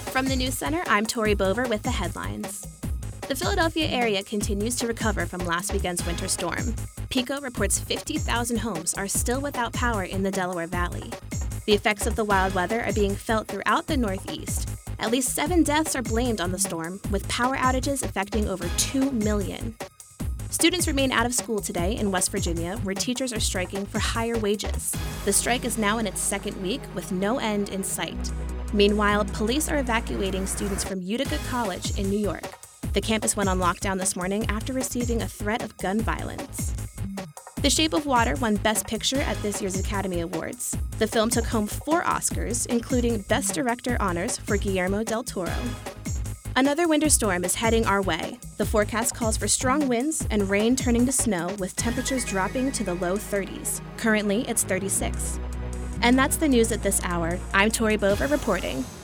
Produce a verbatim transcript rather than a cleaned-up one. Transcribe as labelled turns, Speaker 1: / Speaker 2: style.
Speaker 1: From the News Center, I'm Tori Bover with the headlines. The Philadelphia area continues to recover from last weekend's winter storm. PECO reports fifty thousand homes are still without power in the Delaware Valley. The effects of the wild weather are being felt throughout the Northeast. At least seven deaths are blamed on the storm, with power outages affecting over two million. Students remain out of school today in West Virginia, where teachers are striking for higher wages. The strike is now in its second week, with no end in sight. Meanwhile, police are evacuating students from Utica College in New York. The campus went on lockdown this morning after receiving a threat of gun violence. The Shape of Water won Best Picture at this year's Academy Awards. The film took home four Oscars, including Best Director honors for Guillermo del Toro. Another winter storm is heading our way. The forecast calls for strong winds and rain turning to snow, with temperatures dropping to the low thirties. Currently, it's thirty-six. And that's the news at this hour. I'm Tori Bover reporting.